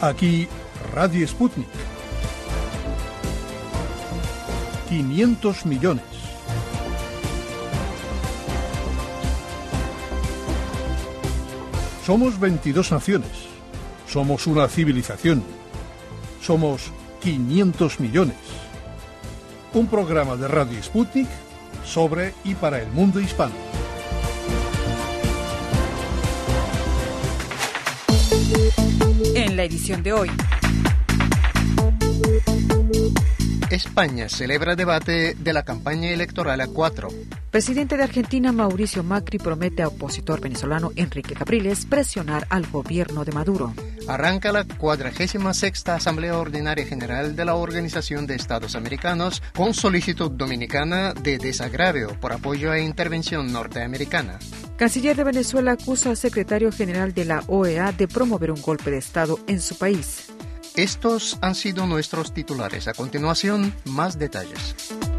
Aquí Radio Sputnik. 500 millones. Somos 22 naciones. Somos una civilización. Somos 500 millones. Un programa de Radio Sputnik sobre y para el mundo hispano. En la edición de hoy, España celebra debate de la campaña electoral a 4. Presidente de Argentina, Mauricio Macri, promete a opositor venezolano Enrique Capriles presionar al gobierno de Maduro. Arranca la 46ª Asamblea Ordinaria General de la Organización de Estados Americanos con solicitud dominicana de desagravio por apoyo a intervención norteamericana. Canciller de Venezuela acusa al secretario general de la OEA de promover un golpe de Estado en su país. Estos han sido nuestros titulares. A continuación, más detalles.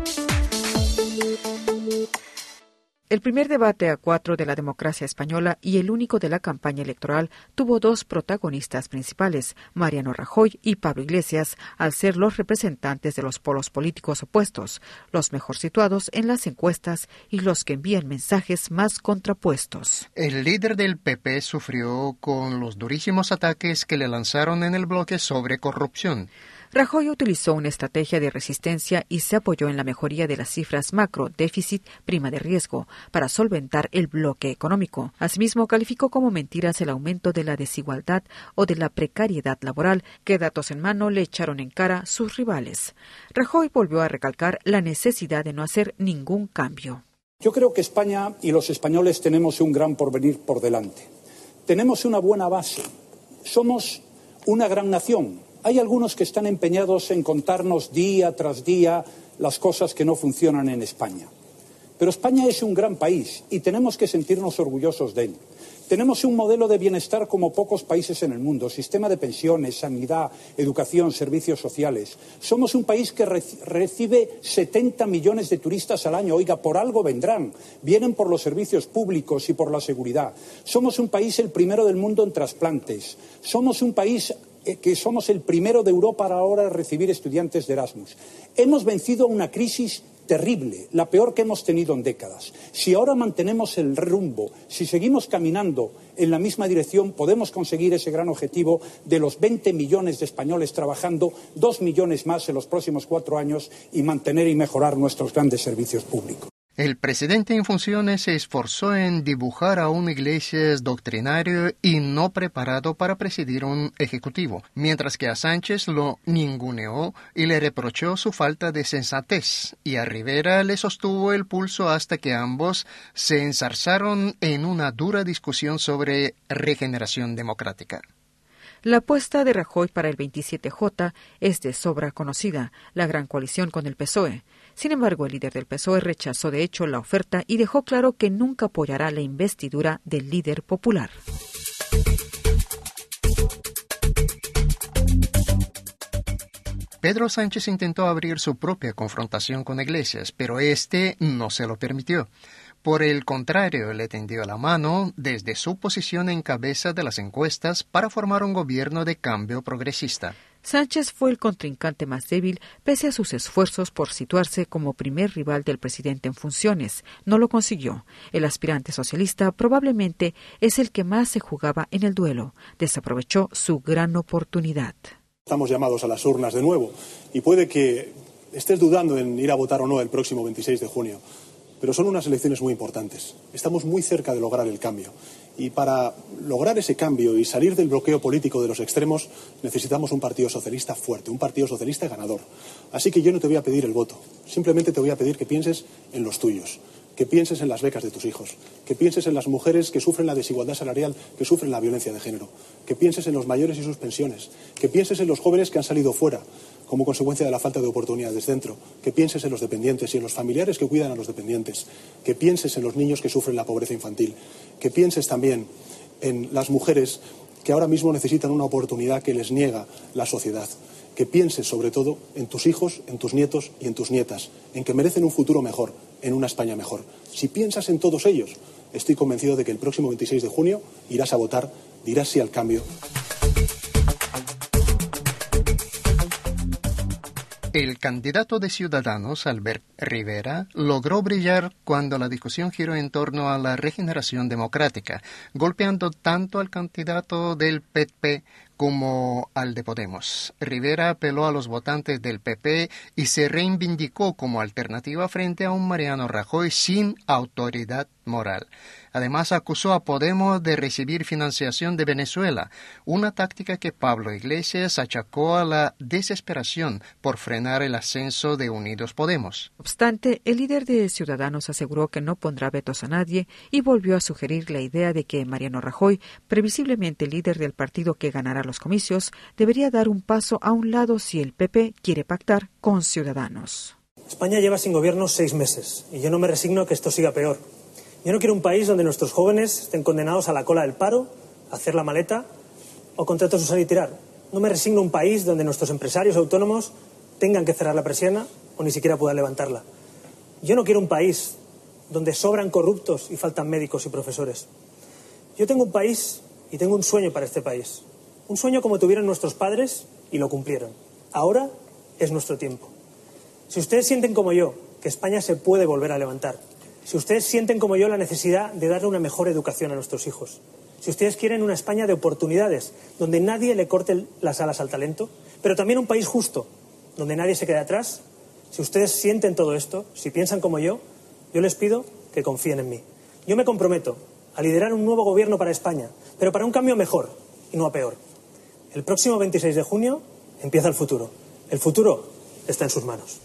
El primer debate a 4 de la democracia española y el único de la campaña electoral tuvo dos protagonistas principales, Mariano Rajoy y Pablo Iglesias, al ser los representantes de los polos políticos opuestos, los mejor situados en las encuestas y los que envían mensajes más contrapuestos. El líder del PP sufrió con los durísimos ataques que le lanzaron en el bloque sobre corrupción. Rajoy utilizó una estrategia de resistencia y se apoyó en la mejoría de las cifras macro, déficit, prima de riesgo, para solventar el bloque económico. Asimismo, calificó como mentiras el aumento de la desigualdad o de la precariedad laboral, que datos en mano le echaron en cara sus rivales. Rajoy volvió a recalcar la necesidad de no hacer ningún cambio. Yo creo que España y los españoles tenemos un gran porvenir por delante. Tenemos una buena base. Somos una gran nación. Hay algunos que están empeñados en contarnos día tras día las cosas que no funcionan en España. Pero España es un gran país y tenemos que sentirnos orgullosos de él. Tenemos un modelo de bienestar como pocos países en el mundo, sistema de pensiones, sanidad, educación, servicios sociales. Somos un país que recibe 70 millones de turistas al año. Oiga, por algo vendrán. Vienen por los servicios públicos y por la seguridad. Somos un país el primero del mundo en trasplantes. Somos un país que somos el primero de Europa ahora a recibir estudiantes de Erasmus. Hemos vencido una crisis terrible, la peor que hemos tenido en décadas. Si ahora mantenemos el rumbo, si seguimos caminando en la misma dirección, podemos conseguir ese gran objetivo de los 20 millones de españoles trabajando, 2 millones más en los próximos 4 años y mantener y mejorar nuestros grandes servicios públicos. El presidente en funciones se esforzó en dibujar a un Iglesias doctrinario y no preparado para presidir un ejecutivo, mientras que a Sánchez lo ninguneó y le reprochó su falta de sensatez, y a Rivera le sostuvo el pulso hasta que ambos se enzarzaron en una dura discusión sobre regeneración democrática. La apuesta de Rajoy para el 27J es de sobra conocida, la gran coalición con el PSOE. Sin embargo, el líder del PSOE rechazó de hecho la oferta y dejó claro que nunca apoyará la investidura del líder popular. Pedro Sánchez intentó abrir su propia confrontación con Iglesias, pero este no se lo permitió. Por el contrario, le tendió la mano desde su posición en cabeza de las encuestas para formar un gobierno de cambio progresista. Sánchez fue el contrincante más débil pese a sus esfuerzos por situarse como primer rival del presidente en funciones. No lo consiguió. El aspirante socialista probablemente es el que más se jugaba en el duelo. Desaprovechó su gran oportunidad. Estamos llamados a las urnas de nuevo y puede que estés dudando en ir a votar o no el próximo 26 de junio. Pero son unas elecciones muy importantes. Estamos muy cerca de lograr el cambio. Y para lograr ese cambio y salir del bloqueo político de los extremos, necesitamos un partido socialista fuerte, un partido socialista ganador. Así que yo no te voy a pedir el voto. Simplemente te voy a pedir que pienses en los tuyos, que pienses en las becas de tus hijos, que pienses en las mujeres que sufren la desigualdad salarial, que sufren la violencia de género, que pienses en los mayores y sus pensiones, que pienses en los jóvenes que han salido fuera como consecuencia de la falta de oportunidades dentro, que pienses en los dependientes y en los familiares que cuidan a los dependientes, que pienses en los niños que sufren la pobreza infantil, que pienses también en las mujeres que ahora mismo necesitan una oportunidad que les niega la sociedad, que pienses sobre todo en tus hijos, en tus nietos y en tus nietas, en que merecen un futuro mejor, en una España mejor. Si piensas en todos ellos, estoy convencido de que el próximo 26 de junio irás a votar, dirás sí al cambio. El candidato de Ciudadanos, Albert Rivera, logró brillar cuando la discusión giró en torno a la regeneración democrática, golpeando tanto al candidato del PP como al de Podemos. Rivera apeló a los votantes del PP y se reivindicó como alternativa frente a un Mariano Rajoy sin autoridad moral. Además, acusó a Podemos de recibir financiación de Venezuela, una táctica que Pablo Iglesias achacó a la desesperación por frenar el ascenso de Unidos Podemos. No obstante, el líder de Ciudadanos aseguró que no pondrá vetos a nadie y volvió a sugerir la idea de que Mariano Rajoy, previsiblemente líder del partido que ganará los comicios, debería dar un paso a un lado si el PP quiere pactar con Ciudadanos. España lleva sin gobierno 6 meses y yo no me resigno a que esto siga peor. Yo no quiero un país donde nuestros jóvenes estén condenados a la cola del paro, a hacer la maleta o contratos usar y tirar. No me resigno a un país donde nuestros empresarios autónomos tengan que cerrar la persiana o ni siquiera puedan levantarla. Yo no quiero un país donde sobran corruptos y faltan médicos y profesores. Yo tengo un país y tengo un sueño para este país. Un sueño como tuvieron nuestros padres y lo cumplieron. Ahora es nuestro tiempo. Si ustedes sienten como yo que España se puede volver a levantar, si ustedes sienten como yo la necesidad de darle una mejor educación a nuestros hijos, si ustedes quieren una España de oportunidades, donde nadie le corte las alas al talento, pero también un país justo, donde nadie se quede atrás, si ustedes sienten todo esto, si piensan como yo les pido que confíen en mí. Yo me comprometo a liderar un nuevo gobierno para España, pero para un cambio mejor y no a peor. El próximo 26 de junio empieza el futuro. El futuro está en sus manos.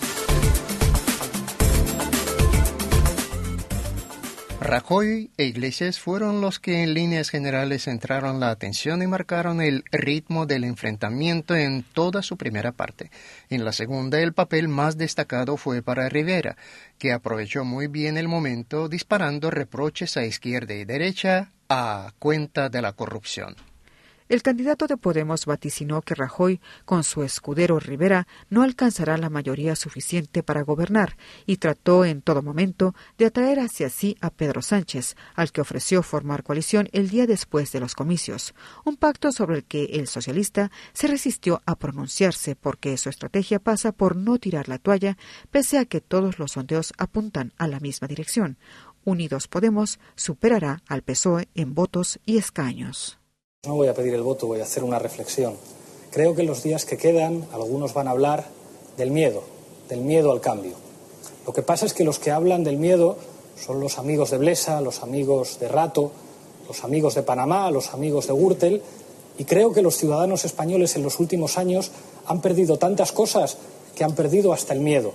Rajoy e Iglesias fueron los que en líneas generales centraron la atención y marcaron el ritmo del enfrentamiento en toda su primera parte. En la segunda, el papel más destacado fue para Rivera, que aprovechó muy bien el momento disparando reproches a izquierda y derecha a cuenta de la corrupción. El candidato de Podemos vaticinó que Rajoy, con su escudero Rivera, no alcanzará la mayoría suficiente para gobernar y trató en todo momento de atraer hacia sí a Pedro Sánchez, al que ofreció formar coalición el día después de los comicios, un pacto sobre el que el socialista se resistió a pronunciarse porque su estrategia pasa por no tirar la toalla, pese a que todos los sondeos apuntan a la misma dirección. Unidos Podemos superará al PSOE en votos y escaños. No voy a pedir el voto, voy a hacer una reflexión. Creo que en los días que quedan algunos van a hablar del miedo al cambio. Lo que pasa es que los que hablan del miedo son los amigos de Blesa, los amigos de Rato, los amigos de Panamá, los amigos de Gürtel, y creo que los ciudadanos españoles en los últimos años han perdido tantas cosas que han perdido hasta el miedo.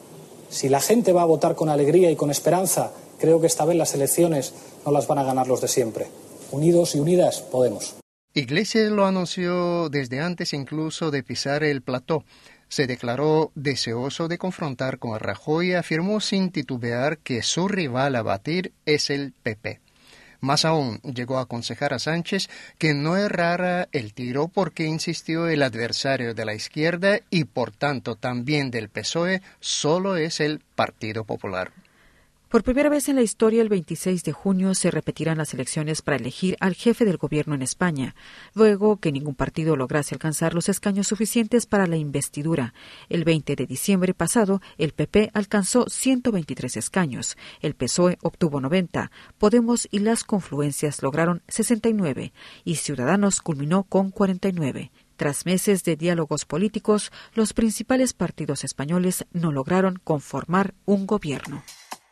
Si la gente va a votar con alegría y con esperanza, creo que esta vez las elecciones no las van a ganar los de siempre. Unidos y unidas, Podemos. Iglesias lo anunció desde antes incluso de pisar el plató. Se declaró deseoso de confrontar con Rajoy y afirmó sin titubear que su rival a batir es el PP. Más aún, llegó a aconsejar a Sánchez que no errara el tiro porque, insistió, el adversario de la izquierda y por tanto también del PSOE solo es el Partido Popular. Por primera vez en la historia, el 26 de junio se repetirán las elecciones para elegir al jefe del gobierno en España, luego que ningún partido lograse alcanzar los escaños suficientes para la investidura. El 20 de diciembre pasado, el PP alcanzó 123 escaños, el PSOE obtuvo 90, Podemos y las confluencias lograron 69 y Ciudadanos culminó con 49. Tras meses de diálogos políticos, los principales partidos españoles no lograron conformar un gobierno.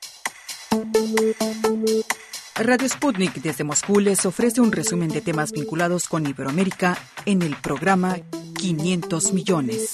Radio Sputnik desde Moscú les ofrece un resumen de temas vinculados con Iberoamérica en el programa 500 millones.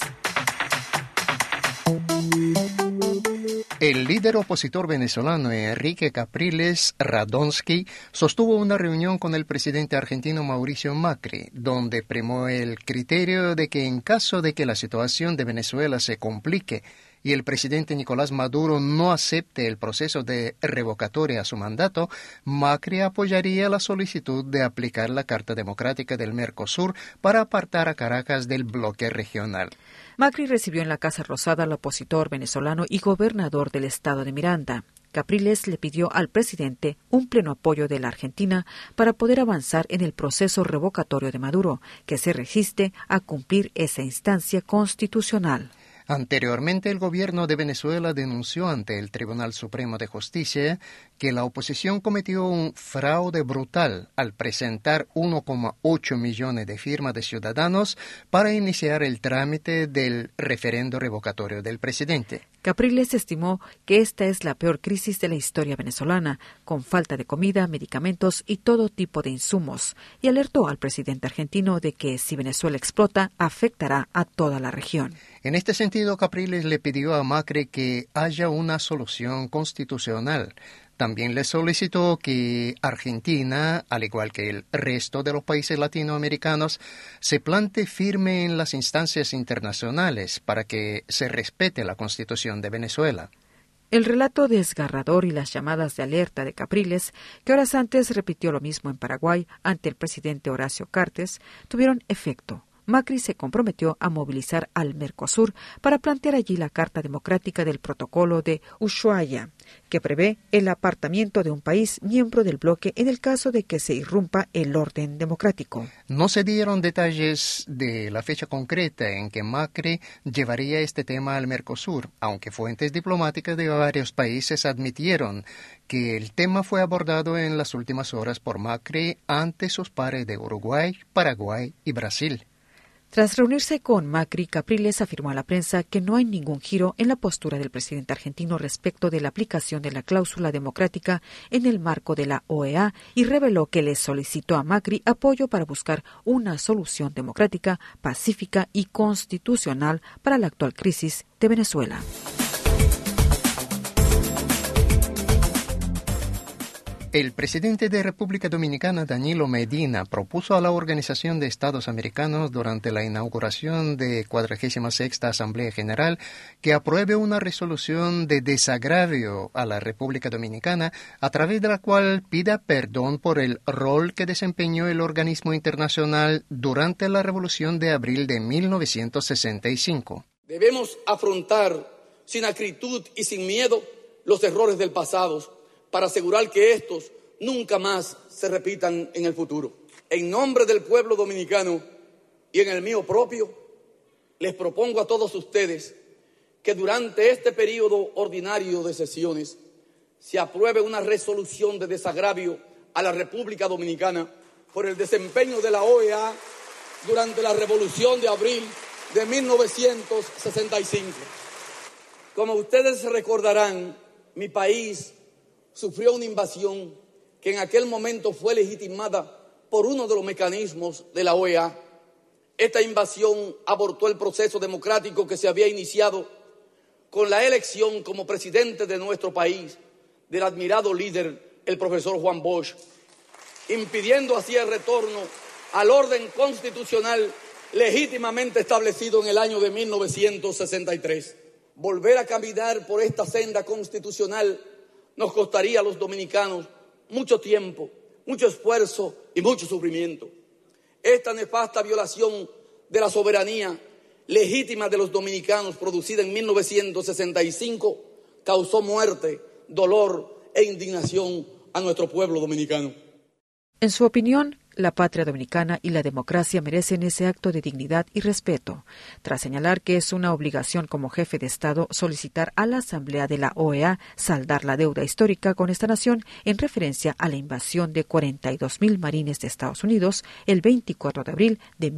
El líder opositor venezolano Enrique Capriles Radonsky sostuvo una reunión con el presidente argentino Mauricio Macri, donde primó el criterio de que en caso de que la situación de Venezuela se complique y el presidente Nicolás Maduro no acepte el proceso de revocatoria a su mandato, Macri apoyaría la solicitud de aplicar la Carta Democrática del Mercosur para apartar a Caracas del bloque regional. Macri recibió en la Casa Rosada al opositor venezolano y gobernador del estado de Miranda. Capriles le pidió al presidente un pleno apoyo de la Argentina para poder avanzar en el proceso revocatorio de Maduro, que se resiste a cumplir esa instancia constitucional. Anteriormente, el gobierno de Venezuela denunció ante el Tribunal Supremo de Justicia que la oposición cometió un fraude brutal al presentar 1,8 millones de firmas de ciudadanos para iniciar el trámite del referendo revocatorio del presidente. Capriles estimó que esta es la peor crisis de la historia venezolana, con falta de comida, medicamentos y todo tipo de insumos, y alertó al presidente argentino de que si Venezuela explota, afectará a toda la región. En este sentido, Capriles le pidió a Macri que haya una solución constitucional. También le solicitó que Argentina, al igual que el resto de los países latinoamericanos, se plante firme en las instancias internacionales para que se respete la Constitución de Venezuela. El relato desgarrador y las llamadas de alerta de Capriles, que horas antes repitió lo mismo en Paraguay ante el presidente Horacio Cartes, tuvieron efecto. Macri se comprometió a movilizar al Mercosur para plantear allí la Carta Democrática del Protocolo de Ushuaia, que prevé el apartamiento de un país miembro del bloque en el caso de que se irrumpa el orden democrático. No se dieron detalles de la fecha concreta en que Macri llevaría este tema al Mercosur, aunque fuentes diplomáticas de varios países admitieron que el tema fue abordado en las últimas horas por Macri ante sus pares de Uruguay, Paraguay y Brasil. Tras reunirse con Macri, Capriles afirmó a la prensa que no hay ningún giro en la postura del presidente argentino respecto de la aplicación de la cláusula democrática en el marco de la OEA y reveló que le solicitó a Macri apoyo para buscar una solución democrática, pacífica y constitucional para la actual crisis de Venezuela. El presidente de República Dominicana, Danilo Medina, propuso a la Organización de Estados Americanos durante la inauguración de 46ª Asamblea General que apruebe una resolución de desagravio a la República Dominicana a través de la cual pida perdón por el rol que desempeñó el organismo internacional durante la Revolución de Abril de 1965. Debemos afrontar sin acritud y sin miedo los errores del pasado para asegurar que estos nunca más se repitan en el futuro. En nombre del pueblo dominicano y en el mío propio, les propongo a todos ustedes que durante este periodo ordinario de sesiones se apruebe una resolución de desagravio a la República Dominicana por el desempeño de la OEA durante la Revolución de Abril de 1965. Como ustedes recordarán, mi país sufrió una invasión que en aquel momento fue legitimada por uno de los mecanismos de la OEA. Esta invasión abortó el proceso democrático que se había iniciado con la elección como presidente de nuestro país del admirado líder, el profesor Juan Bosch, impidiendo así el retorno al orden constitucional legítimamente establecido en el año de 1963. Volver a caminar por esta senda constitucional nos costaría a los dominicanos mucho tiempo, mucho esfuerzo y mucho sufrimiento. Esta nefasta violación de la soberanía legítima de los dominicanos producida en 1965 causó muerte, dolor e indignación a nuestro pueblo dominicano. En su opinión, la patria dominicana y la democracia merecen ese acto de dignidad y respeto, tras señalar que es una obligación como jefe de Estado solicitar a la Asamblea de la OEA saldar la deuda histórica con esta nación en referencia a la invasión de 42.000 marines de Estados Unidos el 24 de abril de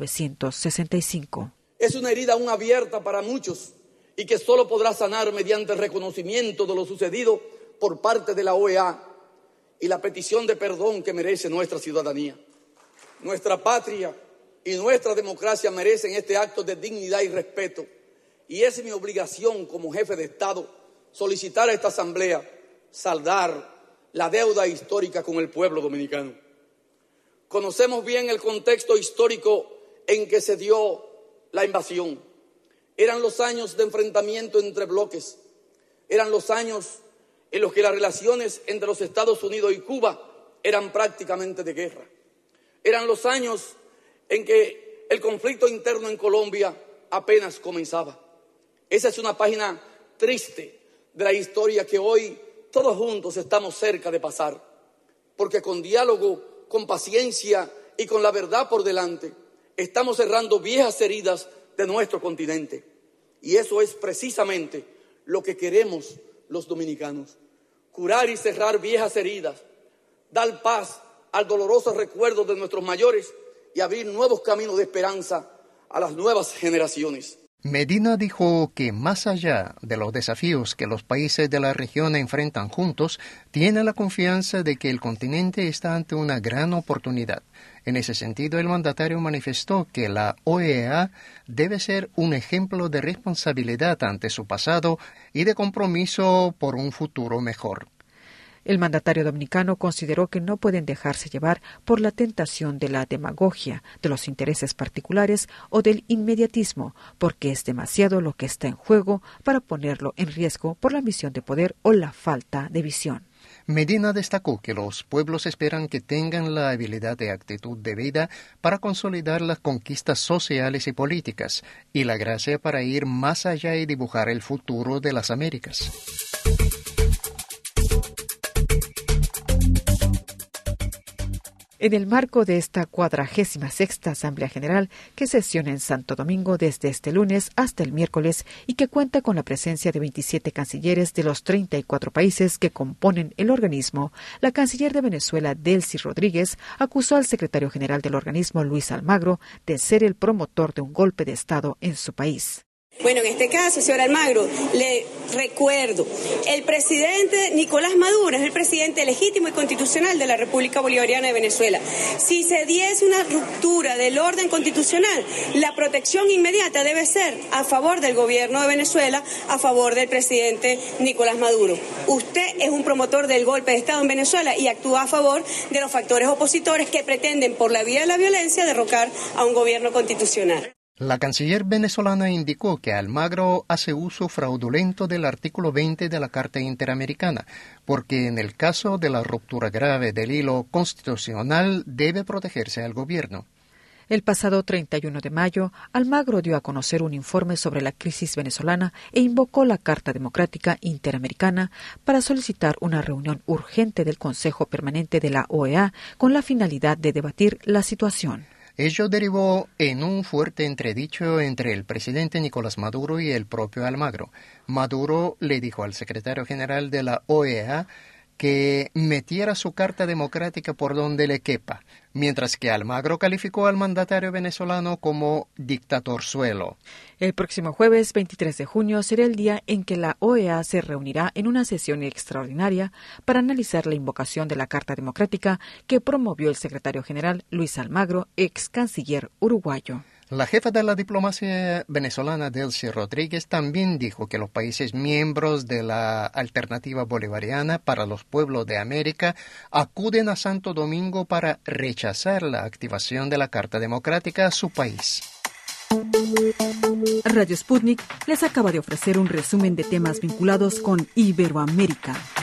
1965. Es una herida aún abierta para muchos y que solo podrá sanar mediante el reconocimiento de lo sucedido por parte de la OEA y la petición de perdón que merece nuestra ciudadanía. Nuestra patria y nuestra democracia merecen este acto de dignidad y respeto, y es mi obligación como jefe de Estado solicitar a esta Asamblea saldar la deuda histórica con el pueblo dominicano. Conocemos bien el contexto histórico en que se dio la invasión. Eran los años de enfrentamiento entre bloques, eran los años en los que las relaciones entre los Estados Unidos y Cuba eran prácticamente de guerra. Eran los años en que el conflicto interno en Colombia apenas comenzaba. Esa es una página triste de la historia que hoy todos juntos estamos cerca de pasar, porque con diálogo, con paciencia y con la verdad por delante, estamos cerrando viejas heridas de nuestro continente. Y eso es precisamente lo que queremos los dominicanos. Curar y cerrar viejas heridas, dar paz al doloroso recuerdo de nuestros mayores y abrir nuevos caminos de esperanza a las nuevas generaciones. Medina dijo que más allá de los desafíos que los países de la región enfrentan juntos, tiene la confianza de que el continente está ante una gran oportunidad. En ese sentido, el mandatario manifestó que la OEA debe ser un ejemplo de responsabilidad ante su pasado y de compromiso por un futuro mejor. El mandatario dominicano consideró que no pueden dejarse llevar por la tentación de la demagogia, de los intereses particulares o del inmediatismo, porque es demasiado lo que está en juego para ponerlo en riesgo por la ambición de poder o la falta de visión. Medina destacó que los pueblos esperan que tengan la habilidad de actitud debida para consolidar las conquistas sociales y políticas y la gracia para ir más allá y dibujar el futuro de las Américas. En el marco de esta 46ª Asamblea General que sesiona en Santo Domingo desde este lunes hasta el miércoles y que cuenta con la presencia de 27 cancilleres de los 34 países que componen el organismo, la canciller de Venezuela, Delcy Rodríguez, acusó al secretario general del organismo, Luis Almagro, de ser el promotor de un golpe de Estado en su país. Bueno, en este caso, señor Almagro, le recuerdo, el presidente Nicolás Maduro es el presidente legítimo y constitucional de la República Bolivariana de Venezuela. Si se diese una ruptura del orden constitucional, la protección inmediata debe ser a favor del gobierno de Venezuela, a favor del presidente Nicolás Maduro. Usted es un promotor del golpe de Estado en Venezuela y actúa a favor de los factores opositores que pretenden, por la vía de la violencia, derrocar a un gobierno constitucional. La canciller venezolana indicó que Almagro hace uso fraudulento del artículo 20 de la Carta Interamericana, porque en el caso de la ruptura grave del hilo constitucional debe protegerse al gobierno. El pasado 31 de mayo, Almagro dio a conocer un informe sobre la crisis venezolana e invocó la Carta Democrática Interamericana para solicitar una reunión urgente del Consejo Permanente de la OEA con la finalidad de debatir la situación. Ello derivó en un fuerte entredicho entre el presidente Nicolás Maduro y el propio Almagro. Maduro le dijo al secretario general de la OEA que metiera su carta democrática por donde le quepa, mientras que Almagro calificó al mandatario venezolano como dictatorzuelo. El próximo jueves 23 de junio será el día en que la OEA se reunirá en una sesión extraordinaria para analizar la invocación de la Carta Democrática que promovió el secretario general Luis Almagro, ex canciller uruguayo. La jefa de la diplomacia venezolana, Delcy Rodríguez, también dijo que los países miembros de la Alternativa Bolivariana para los Pueblos de América acuden a Santo Domingo para rechazar la activación de la Carta Democrática a su país. Radio Sputnik les acaba de ofrecer un resumen de temas vinculados con Iberoamérica.